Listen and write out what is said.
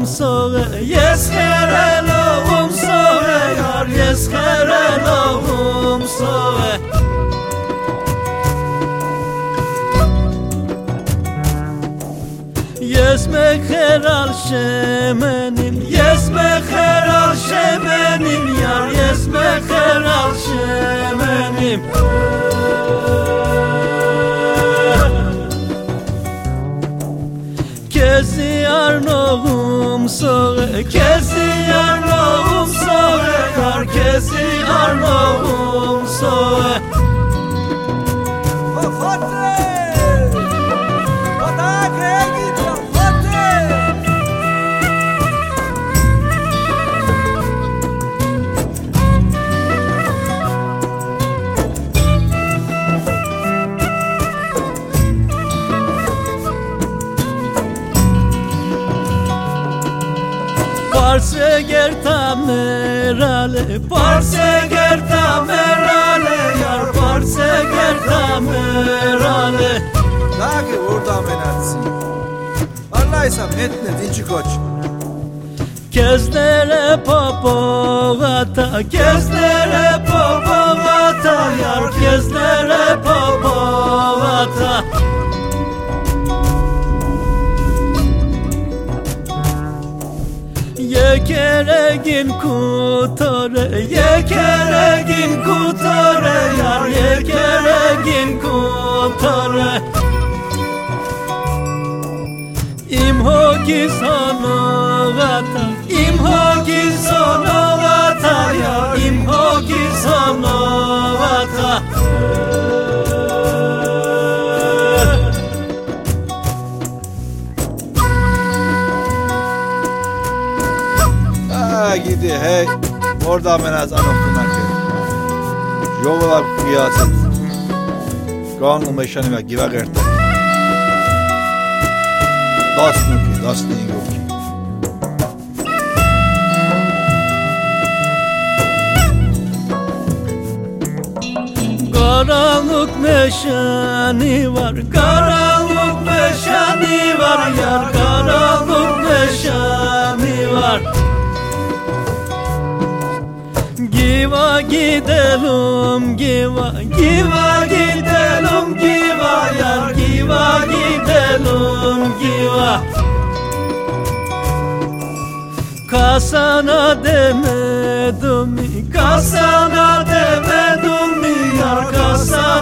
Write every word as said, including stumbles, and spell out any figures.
soğe Yeskerelovum soğe yar Yeskerelovum soğe Yesmek heral şemenim Yesmek heral şemenim yar Yesmek heral şemenim Kezi arnoğum soğe Kezi arnoğum soğe yar Kezi arnoğum soğe Parse gerta merale Parse gerta merale yar Parse gerta merale Daki oradan menatsin Vallahiysam etne dinci koç Kezdere popogata Kezdere popogata yar Kezdere popogata Yekeregin kutore Yekeregin kutore yar Yekeregin kutore İmhogi sonogata İmhogi sonogata yar İmhogi sonogata Ha gidi hey Oradan menaz anoktunak Jovalar kıyaset Kanlı meşani ve giva gertek Dastın ki, dastın yok ki Karanlık meşani var Karanlık meşani var yar Karanlık meşani var Giva gidelim giva Giva gidelim giva yar Giva gidelim giva Kasana demedim mi Kasana demedim mi yar Kasana